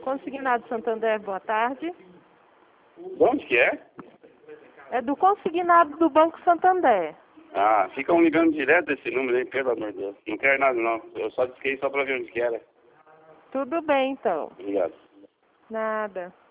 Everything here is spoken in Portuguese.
Consignado Santander, boa tarde. De onde que é? É do consignado do Banco Santander. Ah, ficam ligando direto desse número aí, pelo amor de Deus. Não quero nada não. Eu só disquei só pra ver onde que era. Tudo bem, então. Obrigado. Nada.